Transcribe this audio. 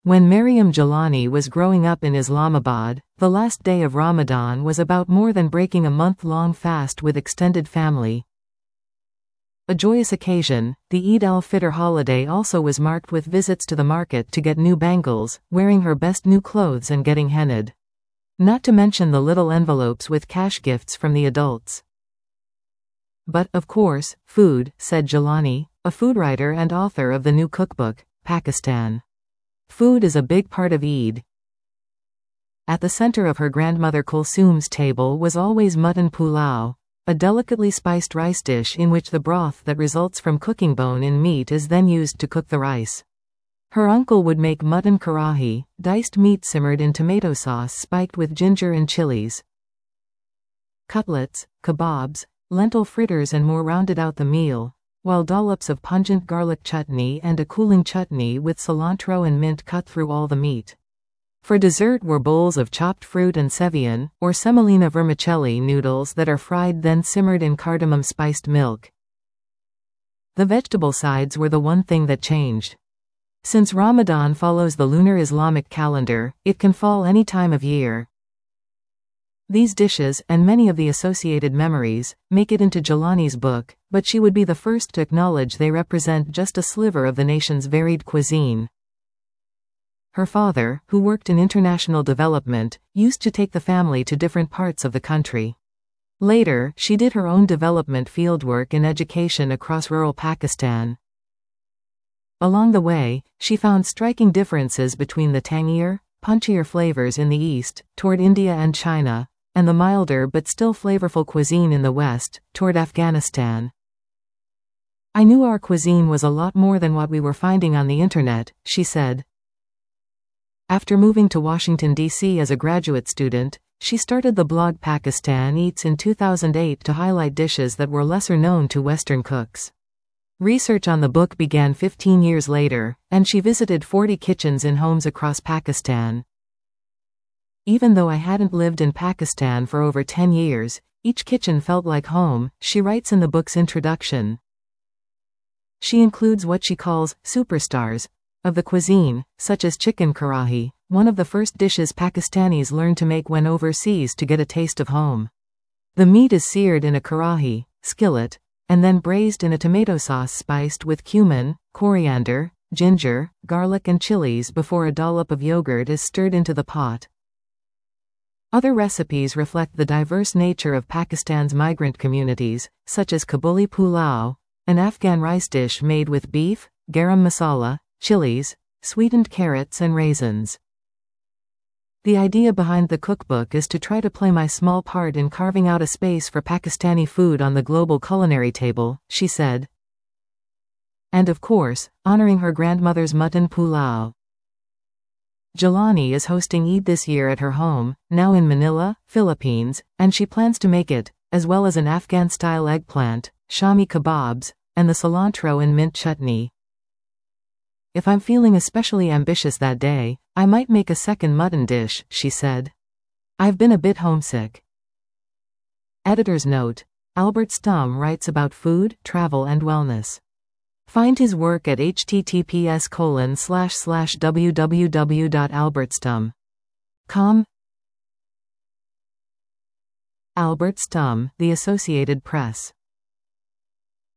When Maryam Jalani was growing up in Islamabad, the last day of Ramadan was about more than breaking a month-long fast with extended family. A joyous occasion, the Eid al-Fitr holiday also was marked with visits to the market to get new bangles, wearing her best new clothes and getting henna'd. Not to mention the little envelopes with cash gifts from the adults. But, of course, food, said Jalani, a food writer and author of the new cookbook, Pakistan. Food is a big part of Eid. At the center of her grandmother Kulsum's table was always mutton pulao, a delicately spiced rice dish in which the broth that results from cooking bone-in meat is then used to cook the rice. Her uncle would make mutton karahi, diced meat simmered in tomato sauce spiked with ginger and chilies. Cutlets, kebabs, lentil fritters and more rounded out the meal, while dollops of pungent garlic chutney and a cooling chutney with cilantro and mint cut through all the meat. For dessert were bowls of chopped fruit and sevian, or semolina vermicelli noodles that are fried then simmered in cardamom-spiced milk. The vegetable sides were the one thing that changed. Since Ramadan follows the lunar Islamic calendar, it can fall any time of year. These dishes, and many of the associated memories, make it into Jalani's book, but she would be the first to acknowledge they represent just a sliver of the nation's varied cuisine. Her father, who worked in international development, used to take the family to different parts of the country. Later, she did her own development fieldwork in education across rural Pakistan. Along the way, she found striking differences between the tangier, punchier flavors in the east, toward India and China, and the milder but still flavorful cuisine in the west, toward Afghanistan. I knew our cuisine was a lot more than what we were finding on the internet, she said. After moving to Washington, D.C. as a graduate student, she started the blog Pakistan Eats in 2008 to highlight dishes that were lesser known to Western cooks. Research on the book began 15 years later, and she visited 40 kitchens in homes across Pakistan. Even though I hadn't lived in Pakistan for over 10 years, each kitchen felt like home, she writes in the book's introduction. She includes what she calls superstars of the cuisine, such as chicken karahi, one of the first dishes Pakistanis learned to make when overseas to get a taste of home. The meat is seared in a karahi, skillet, and then braised in a tomato sauce spiced with cumin, coriander, ginger, garlic and chilies before a dollop of yogurt is stirred into the pot. Other recipes reflect the diverse nature of Pakistan's migrant communities, such as Kabuli pulao, an Afghan rice dish made with beef, garam masala, chilies, sweetened carrots and raisins. The idea behind the cookbook is to try to play my small part in carving out a space for Pakistani food on the global culinary table, she said. And of course, honoring her grandmother's mutton pulao. Jalani is hosting Eid this year at her home, now in Manila, Philippines, and she plans to make it, as well as an Afghan-style eggplant, shami kebabs, and the cilantro and mint chutney. If I'm feeling especially ambitious that day, I might make a second mutton dish, she said. I've been a bit homesick. Editor's note: Albert Stumm writes about food, travel and wellness. Find his work at https://www.albertstum.com. Albert Stumm, The Associated Press.